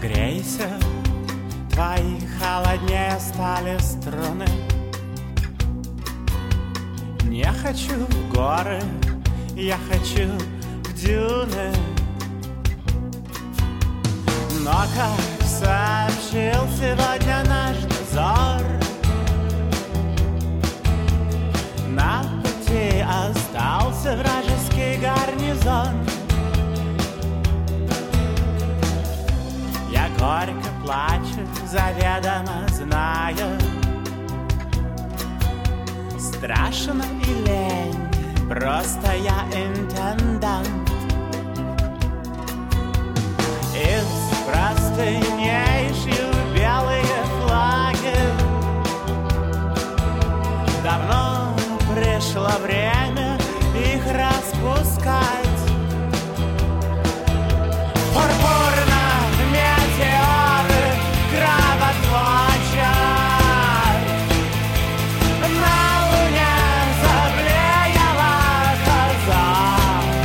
Грейся, твои холоднее стали струны. Не хочу в горы, я хочу в дюны. Но, как сообщил сегодня наш дозор, на пути остался вражеский гарнизон. Я горько плачу, заведомо зная, страшно и лень, просто я интендант. Из простыней шью белые флаги. Давно пришло время их распускать. Пурпурно метеоры кровоточат. На луне заблеяла коза.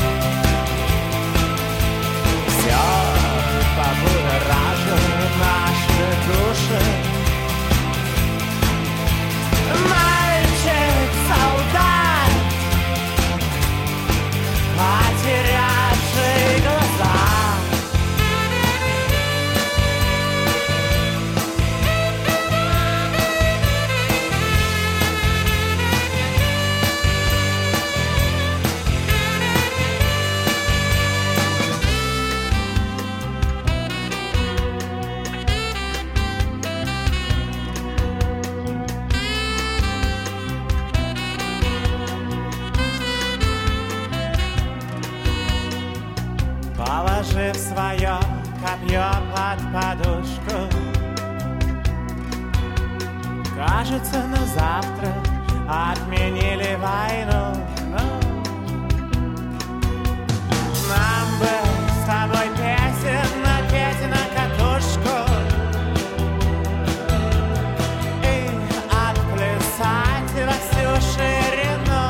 Все побудоражит наши души. Мальчик-солдат, потерявший глаза. Положив свое копье под подушку, кажется, на завтра отменили войну. Нам бы с тобой песен напеть на катушку и отплясать во всю ширину.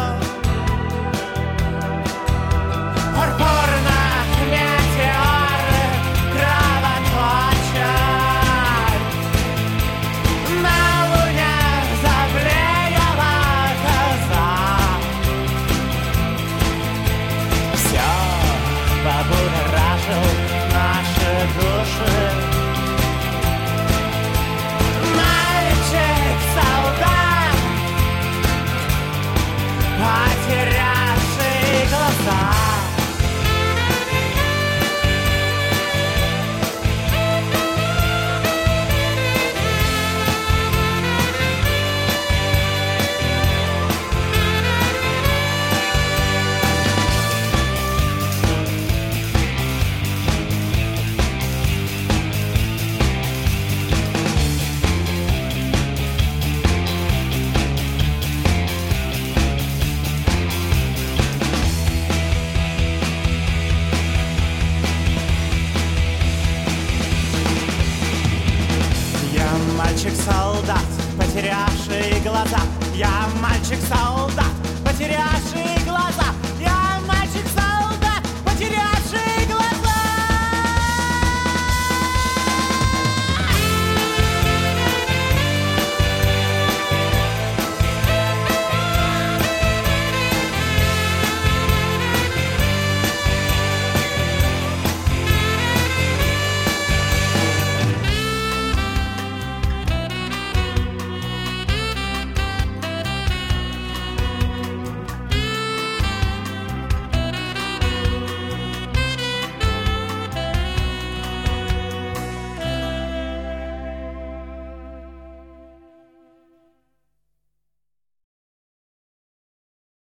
Пурпурно метеоры кровоточат. На луне заблеяла коза. Все побудоражил наши души. Мальчик-солдат, потерявший глаза. Мальчик-солдат, потерявший глаза. Я мальчик-солдат, потерявший